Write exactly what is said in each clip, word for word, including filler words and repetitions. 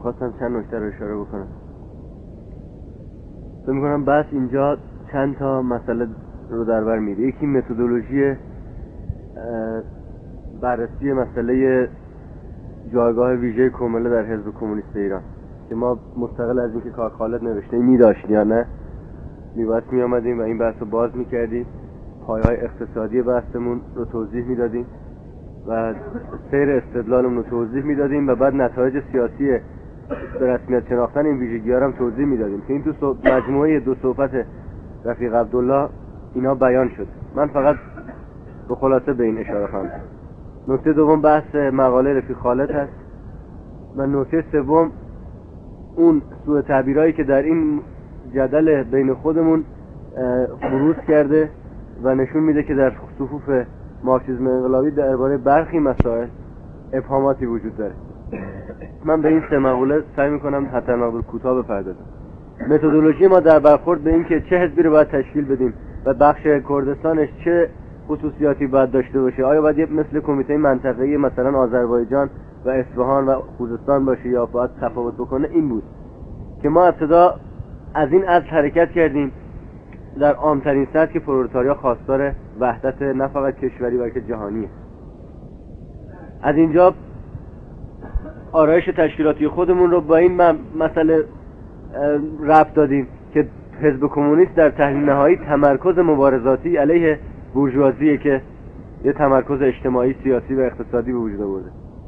میخواستم چند نکته رو اشاره بکنم. فکر میکنم بس اینجا چند تا مسئله رو در بر میره. یکی متدولوژی بررسی مسئله جایگاه ویژه کومله در حزب کمونیست ایران که ما مستقل از اینکه کار خالد نوشته می داشتیم یا نه میباید می آمدیم و این بحث رو باز می کردیم، پایه‌های اقتصادی بحثمون رو توضیح می دادیم و سیر استدلالمون رو توضیح می دادیم و بعد نتایج سیاسی به رسمیت شناختن این ویژگی‌ها رو هم توضیح می دادیم که این تو مجموعه دو صحبت رفیق عبدالله اینا بیان شد. من فقط به خلاصه به این اشاره خواهم کرد. نکته دوم بحث مقاله رفیق خالد هست و نکته سوم اون سوء تعبیرایی که در این جدل بین خودمون بروز کرده و نشون میده که در صفوف مارکسیسم انقلابی درباره برخی مسائل ابهاماتی وجود داره. من به این سه مقوله سعی میکنم حتی مقبول کوتاه بپردازم. متدولوژی ما در برخورد به این که چه حزبی رو باید تشکیل بدیم و بخش کردستانش چه خصوصیاتی باید داشته باشه، آیا باید مثل کمیته منطقه‌ای مثلا آذربایجان و اصفهان و خوزستان باشه یا باید تفاوت بکنه، این بود که ما ابتدا از این اصل حرکت کردیم در عامترین سطح که پرولتاریا خواستار وحدت نه فقط کشوری بلکه جهانیه. از اینجا آرایش تشکیلاتی خودمون رو با این مسئله ربط دادیم که حزب کمونیست در تحلیل نهایی تمرکز مبارزاتی علیه بورژوازیه که یه تمرکز اجتماعی، سیاسی و اقتصادی به وجود آورده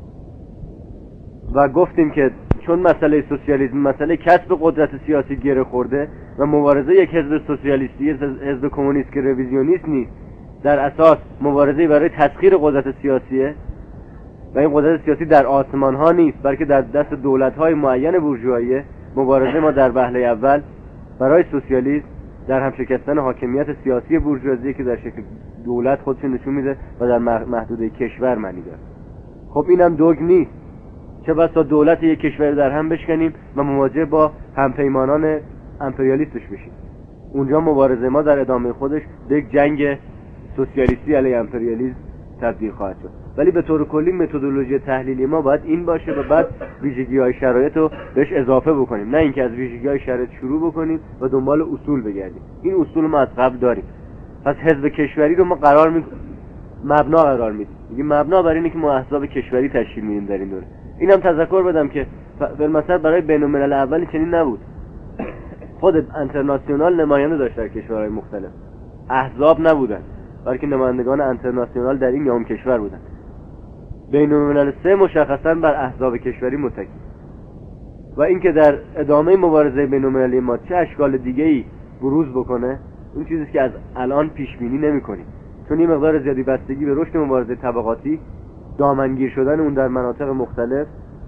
و گفتیم که چون مسئله سوسیالیسم مسئله کسب قدرت سیاسی گره خورده و مبارزه یک حزب سوسیالیستی حزب کمونیست که رویزیونیست نیست، در اساس مبارزه برای تسخیر قدرت سیاسیه و این قدرت سیاسی در آسمان ها نیست بلکه در دست دولت های معین بورژواییه. مبارزه ما در وهله اول برای سوسیالیسم در هم شکستن حاکمیت سیاسی بورژوازی که در شکل دولت خودش نشون میده و در محدوده کشور معنی داره. خب اینم دوگ نیست، چه بسا دولت یک کشور در هم بشکنیم و مواجه با همپیمانان امپریالیستش بشیم. اونجا مبارزه ما در ادامه خودش به یک جنگ سوسیالیستی علیه امپریالیسم تبدیل خواهد شد. ولی به طور کلی متدولوژی تحلیلی ما باید این باشه و بعد ویژگی‌های شرایط رو بهش اضافه بکنیم، نه اینکه از ویژگی‌های شرایط شروع بکنیم و دنبال اصول بگردیم. این اصول ما از قبل داریم. پس حزب کشوری رو ما قرار می مبنا قرار میدیم. میگیم مبنا بر اینه که ما احزاب کشوری تشکیل میدیم در این دوره. اینم تذکر بدم که مثلا برای بین‌الملل اولی چنین نبود. خود انترناسیونال نماینده داشت در کشورهای مختلف. احزاب نبودن، بلکه نمایندگان انترناسیونال در این یام کشور بودن. بین‌الملل سه مشخصاً بر احزاب کشوری متکی و اینکه در ادامه مبارزه بین‌المللی ما چه اشکال دیگه‌ای بروز بکنه، اون چیزی که از الان پیش بینی نمی‌کنیم، چون این مقدار زیادی بستگی به رشد مبارزه طبقاتی، دامنگیر شدن اون در مناطق مختلف،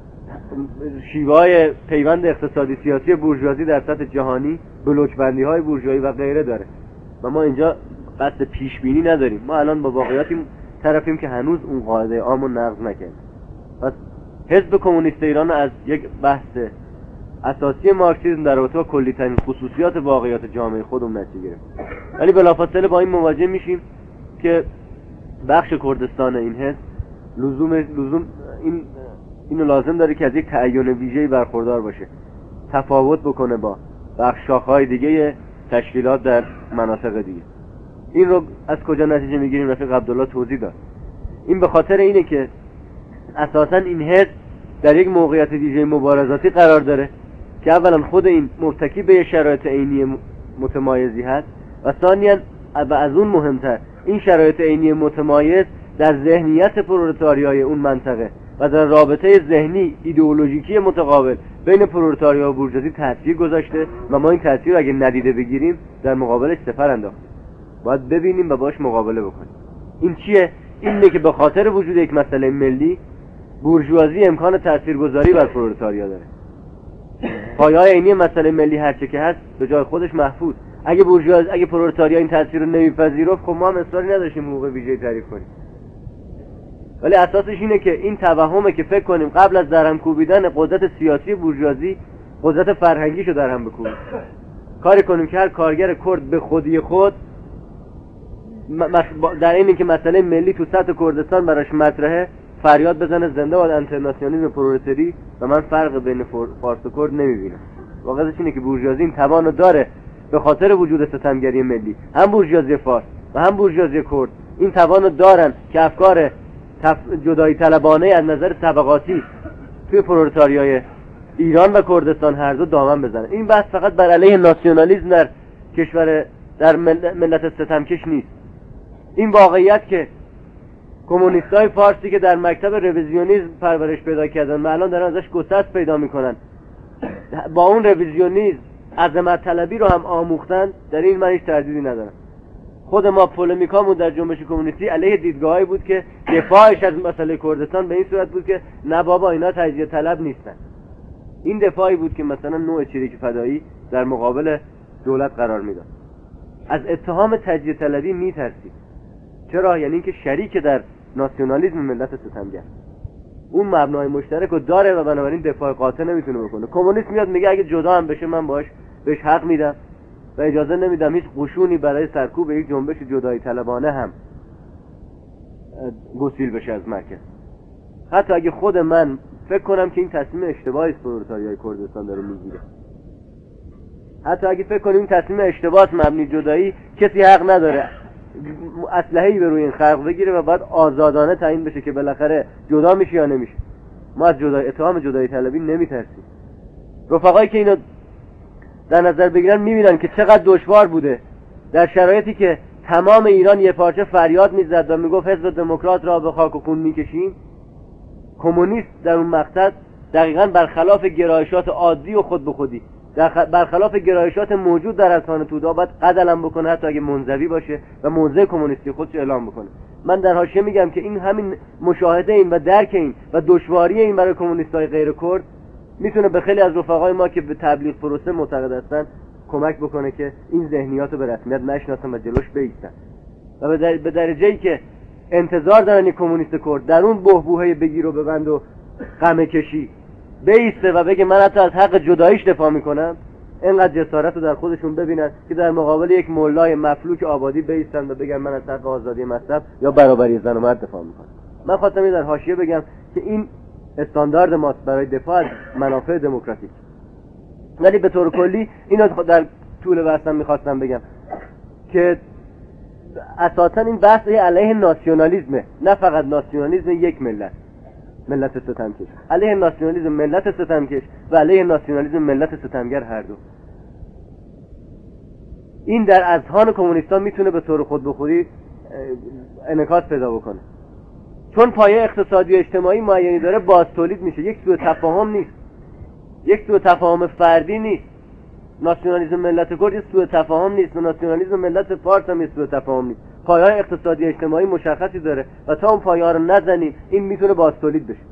شیوه‌های پیوند اقتصادی سیاسی بورژوازی در سطح جهانی، بلوک‌بندی‌های بورژوایی و غیره داره و ما اینجا قصد پیش بینی نداریم. ما الان با واقعیاتی طرفیم که هنوز اون قاعده عام رو نقض نکردیم. پس حزب کمونیست ایران از یک بحث اساسی مارکسیسم در رابطه با کلی‌ترین خصوصیات واقعیات جامعه خودمون نتیجه گرفت. ولی بلافاصله با این مواجه میشیم که بخش کردستان این حزب لزوم لزوم این اینو لازم داره که از یک تعین ویژه‌ای برخوردار باشه، تفاوت بکنه با بخش شاخه‌های دیگه تشکیلات در مناطق دیگه. این رو از کجا نتیجه میگیریم؟ رفیق عبدالله توضیح داد. این به خاطر اینه که اساساً این حزب در یک موقعیت ویژه مبارزاتی قرار داره که اولا خود این مرتکب به شرایط عینی متمایزی هست و ثانیاً و از اون مهمتر این شرایط عینی متمایز در ذهنیت پرولتاریای اون منطقه و در رابطه ذهنی ایدئولوژیکی متقابل بین پرولتاریا و بورژوازی تاثیر گذاشته و ما این تاثیر رو اگه ندیده بگیریم در مقابلش سپر انداختیم. باید ببینیم و باش مقابله بکنیم. این چیه؟ اینه که به خاطر وجود یک مسئله ملی، بورژوازی امکان تاثیرگذاری بر پرولتاریا داره. پایه‌های عینی مسئله ملی هرچه که هست به جای خودش محفوظ. اگه بورژواز اگه پرولتاریا این تاثیر رو نمیپذیرفت، خب ما هم اصراری نداشتیم حقوق ویژه‌ای تعریف کنیم. ولی اساسش اینه که این توهمه که فکر کنیم قبل از درهم کوبیدن قدرت سیاسی بورژوازی قدرت فرهنگیشو درهم بکوبیم. کاری کنیم که هر کارگر کرد به خودی خود در این که مسئله ملی تو سطح کردستان براش مطرحه فریاد بزنه زنده باد انترناسیونالیسم پرولتاری و من فرق بین فارس و کرد نمیبینم. واقعیتش اینه که بورژوازی این توانو داره به خاطر وجود ستمگری ملی، هم بورژوازی فارس و هم بورژوازی کرد این توانو دارن که افکار تف... جدایی طلبانه از نظر طبقاتی توی پرولتاریای ایران و کردستان هر دو دامن بزنن. این بحث فقط بر علیه ناسیونالیسم در کشور در ملت ستمکش نیست. این واقعیت که کمونیستای فارسی که در مکتب رویزیونیسم پرورش پیدا کردن و الان دارن ازش گسست پیدا میکنن، با اون رویزیونیسم عظمت طلبی رو هم آموختن، در این من هیچ تردیدی ندارم. خود ما پولمیکامون در جنبش کمونیستی علیه دیدگاهایی بود که دفاعش از مسئله کردستان به این صورت بود که نه بابا اینا تجزیه طلب نیستن. این دفاعی بود که مثلا نوع چریک فدایی در مقابل دولت قرار میداد. از اتهام تجزیه طلبی میترسید. چرا؟ یعنی اینکه شریک در ناسیونالیسم ملت ستمگر، اون مبنای مشترک رو داره و بنابراین دفاع قاطع نمیتونه بکنه. کمونیست میاد میگه اگه جدا هم بشه من باش بهش حق میدم و اجازه نمیدم هیچ قشونی برای سرکوب یک جنبش جدایی طلبانه هم گسیل بشه از مرکز. حتی اگه خود من فکر کنم که این تصمیم اشتباهی است پرولتاریای کردستان داره میگیره، حتی اگه فکر کنیم این تصمیم اشتباهی مبنی جدایی، کسی حق نداره اسلحه‌ای به روی این خلق بگیره و بعد آزادانه تعیین بشه که بالاخره جدا میشه یا نمیشه. ما از جدایی اتهام جدایی طلبی نمیترسیم. رفقایی که اینو در نظر بگیرن میبینن که چقدر دشوار بوده در شرایطی که تمام ایران یه پارچه فریاد میزد و میگفت حزب دموکرات را به خاک و خون میکشیم. کمونیست در اون مقصد دقیقاً برخلاف گرایشات عادی و خود به خودی، برخلاف گرایشات موجود در اذهان توده باید قدلم بکنه، حتی اگه منزوی باشه و موضع کمونیستی خودش اعلام بکنه. من در حاشیه میگم که این همین مشاهده این و درک این و دشواری این برای کمونیستای غیر کرد میتونه به خیلی از رفقای ما که به تبلیغ پروسه معتقد هستن کمک بکنه که این ذهنیات رو به رسمیت نشناسن و جلوش بایستن و به درجه‌ای که انتظار دارن کمونیست کرد در اون بحبوحه بگیر و ببند و غم کشی بیسته و بگه من حتی از حق جداییش دفاع میکنم، اینقدر جسارت رو در خودشون ببینن که در مقابل یک مولای مفلوک آبادی بیستن و بگن من از حق آزادی مذهب یا برابری زن و مرد دفاع میکنم. من خواستم در حاشیه بگم که این استاندارد ماست برای دفاع از منافع دموکراتیک. ولی به طور کلی اینو در طول بحثم میخواستم بگم که اساسا این بحث علیه ناسیونالیسمه، نه فقط ناسیونالیسم یک ملت، ملت ستمکش، علیه ناسیونالیسم ملت ستمکش و علیه ناسیونالیسم ملت ستمگر هر دو. این در اذهان کمونیستان میتونه به طور خود به خودی انعکاس پیدا بکنه، چون پایه اقتصادی و اجتماعی معینی داره، باز تولید میشه. یک سوء تفاهم نیست، یک سوء تفاهم فردی نیست. ناسیونالیسم ملت کرد یک سوء تفاهم نیست و ناسیونالیسم ملت فارس هم یک سوء تفاهم نیست. پایه‌های اقتصادی اجتماعی مشخصی داره و تا اون پایه‌ها رو نزنیم این میتونه باز تولید بشه.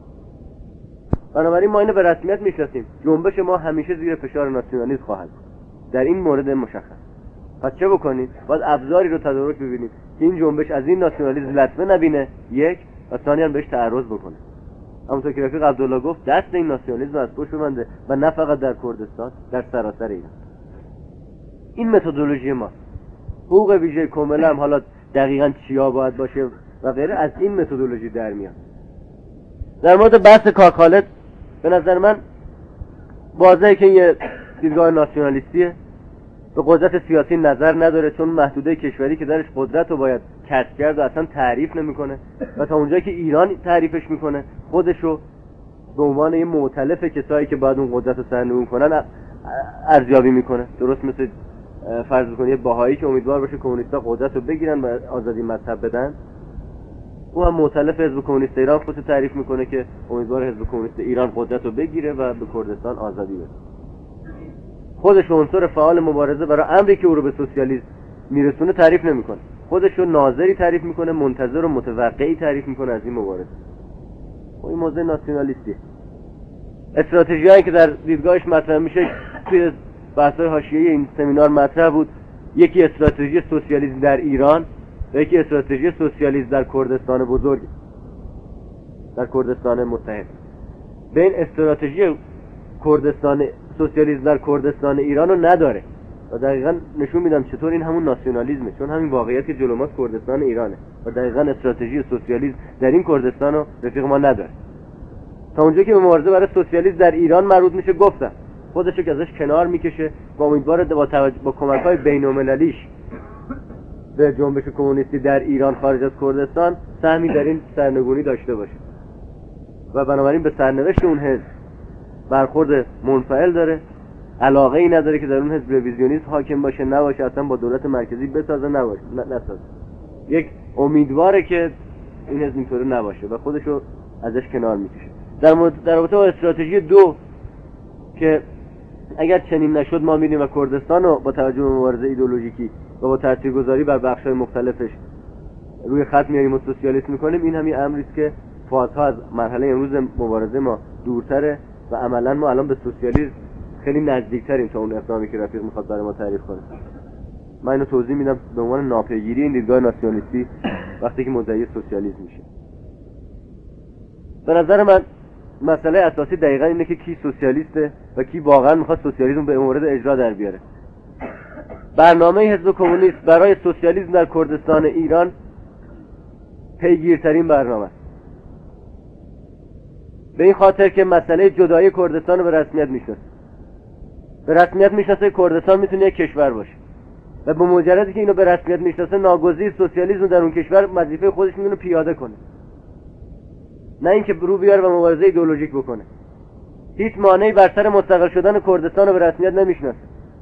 بنابراین ما اینو به رسمیت میشناسیم، جنبش ما همیشه زیر فشار ناسیونالیسم خواهد در این مورد مشخص. پس چه بکنیم؟ باید ابزاری رو تدارک ببینیم که این جنبش از این ناسیونالیسم لطمه نبینه، یک، و ثانیاً بهش تعرض بکنه. همونطور که رفیق عبدالله گفت دست این ناسیونالیسم از پشت بنده و نه فقط در کردستان، در سراسر ایران. این متدولوژی ما. حقوق ویژه کاملا هم حالا دقیقاً چیا باید باشه و غیره از این متدولوژی در میاد. در مورد بحث کاک خالد به نظر من واضحه که یه دیدگاه ناسیونالیستیه، به قدرت سیاسی نظر نداره، چون محدوده کشوری که درش قدرت رو باید کسب کرد و اصلا تعریف نمیکنه و تا اونجایی که ایران تعریفش میکنه خودشو به عنوان یه مؤتلف کسایی که باید اون قدرت رو سرنگون کنن ارزیابی میکنه. درست مثل فرض بکنید یه باهایی که امیدوار باشه کمونیست‌ها قدرت رو بگیرن و آزادی مذهب بدن، او هم مؤتلف حزب کمونیست ایران خودش تعریف میکنه که امیدوار حزب کمونیست ایران قدرت رو بگیره و به کردستان آزادی بده. خودش عنصر فعال مبارزه برای امری که او رو به سوسیالیسم میرسونه تعریف نمیکنه، خودش رو ناظری تعریف میکنه، منتظر و متوقعی تعریف میکنه از این مبارزه. و این موضوع ناسیونالیستی. استراتژیایی که در دیدگاهش مطرح میشه توی بحث‌های حاشیه‌ای این سمینار مطرح بود، یکی استراتژی سوسیالیسم در ایران و یکی استراتژی سوسیالیسم در کردستان بزرگ، در کردستان متحد. بین استراتژی کردستان سوسیالیسم در کردستان ایران رو نداره، و دقیقاً نشون میدم چطور این همون ناسیونالیسمه، چون همین واقعیت که جلو ماست کردستان ایرانه و دقیقاً استراتژی سوسیالیسم در این کردستان رو رفیق ما نداره. تا اونجا که مبارزه برای سوسیالیسم در ایران مربوط میشه گفتم خودشو که ازش کنار میکشه و امیدواره با توجه با کمک‌های بین‌المللیش به جنبش کمونیستی در ایران خارج از کردستان سهمی در این سرنگونی داشته باشه و بنابراین به سرنوشت اون حزب برخورد منفعل داره، علاقه ای نداره که در اون حزب رویزیونیسم حاکم باشه، نباشه، اصلا با دولت مرکزی بسازه، نباشه، نسازه. یک امیدواره که این حزب اینطوری نباشه و خودشو ازش کنار میکشه. در مورد در رابطه با استراتژی دو که اگر چنین نشد ما می‌بینیم و کردستان رو با توجه به مبارزه ایدئولوژیکی و با تاثیرگذاری بر بخش‌های مختلفش روی خط میاریم و سوسیالیسم می‌کنیم، این همین امری است که فازها از مرحله امروز مبارزه ما دورتره و عملاً ما الان به سوسیالیسم خیلی نزدیکتریم تا اون اقدامی که رفیق می‌خواد برای ما تعریف کنه. من اینو توضیح میدم به عنوان ناپیگیری این دیدگاه ناسیونالیستی وقتی که مدعی سوسیالیسم میشه. به نظر من مسئله اساسی دقیقاً اینه که کی سوسیالیسته و کی واقعاً میخواد سوسیالیسم به مورد اجرا در بیاره. برنامه حزب کمونیست برای سوسیالیسم در کردستان ایران پیگیرترین برنامه است. به این خاطر که مسئله جدایی کردستان رو به رسمیت میشناسه. به رسمیت میشناسه کردستان میتونه یک کشور باشه و به مجردی که اینو به رسمیت میشناسه ناگزیر سوسیالیسم در اون کشور وظیفه خودش میدونه پیاده کنه، نه اینکه رو بیاره و مبارزه ایدئولوژیک بکنه. هیچ مانعی بر سر مستقل شدن کردستان رو به رسمیت نمیشناسه.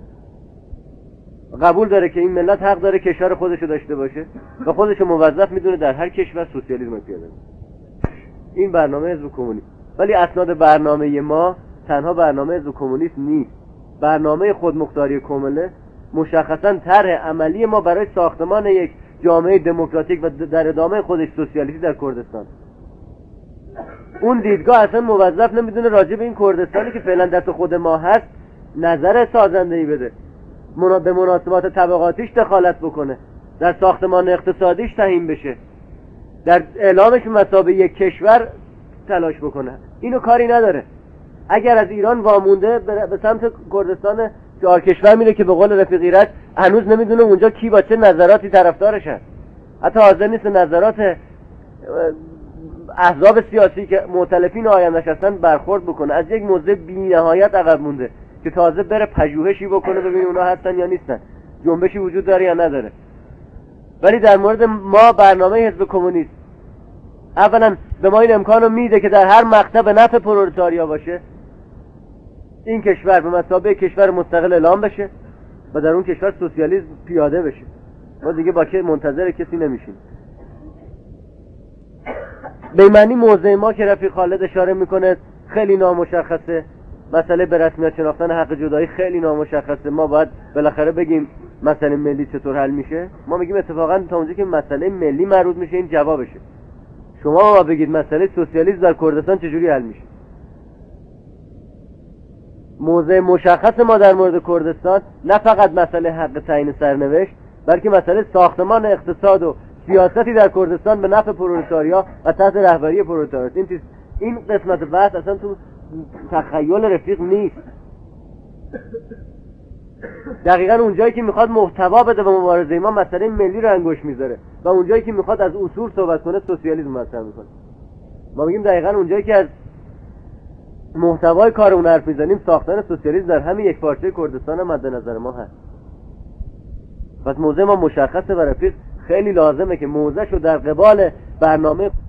قبول داره که این ملت حق داره کشور خودش رو داشته باشه و خودش رو موظف میدونه در هر کشور سوسیالیسم پیاده کنه. این برنامه حزب کمونیست. ولی اسناد برنامه ما تنها برنامه حزب کمونیست نیست. برنامه خودمختاری کامله مشخصا طرح عملی ما برای ساختمان یک جامعه دموکراتیک و در ادامه خودش سوسیالیستی در کردستان. اون دیدگاه اصلا موظف نمیدونه راجع به این کردستانی که فعلا دست خود ما هست نظر سازنده‌ای بده، منا... به مناسبات طبقاتیش دخالت بکنه، در ساختمان اقتصادیش تعیین بشه، در اعلامش مثابه یک کشور تلاش بکنه. اینو کاری نداره. اگر از ایران وامونده به سمت کردستان چهار کشور میره که به قول رفیق ایرج هنوز نمیدونه اونجا کی با چه نظراتی طرفدارش هست، حتی حاضر نیست نظرات احزاب سیاسی که مؤتلفین آینده‌اش هستن برخورد بکنه. از یک موضع بی‌نهایت عقب مونده که تازه بره پژوهشی بکنه ببینه اونا هستن یا نیستن، جنبشی وجود داره یا نداره. ولی در مورد ما برنامه حزب کمونیست اولا به ما این امکان رو میده که در هر مقطع به نفع پرولتاریا باشه، این کشور به مثابه کشور مستقل اعلام بشه و در اون کشور سوسیالیسم پیاده بشه. ما دیگه با که منتظر کسی نمیشیم. به معنی موضع ما که رفیق خالد اشاره میکنه خیلی نامشخصه. مسئله به رسمیت شناختن حق جدایی خیلی نامشخصه. ما باید بالاخره بگیم مسئله ملی چطور حل میشه. ما میگیم اتفاقا تا اونجا که مسئله ملی مربوط میشه این جوابشه. شما ما بگید مسئله سوسیالیسم در کردستان چجوری حل میشه. موضع مشخص ما در مورد کردستان نه فقط مسئله حق تعیین سرنوشت، بلکه مسئله ساختمان اقتصاد و سیاستی در کردستان به نفع پرولتاریا و تحت رهبری پرولتاریا. این این قسمت بحث اصلا تو تخیل رفیق نیست. دقیقاً اونجایی که میخواد محتوا بده به مبارزه ما مسئله ملی رو انگوش میذاره و اونجایی که میخواد از اصول صحبت کنه سوسیالیسم مطرح میکنه. ما میگیم دقیقاً اونجایی که از محتوای کارمون حرف میزنیم ساختن سوسیالیسم در همین یک پارچه کردستان هم مد نظر ما هست. پس موضع ما مشخصه و رفیق خیلی لازمه که موضعشو در قبال برنامه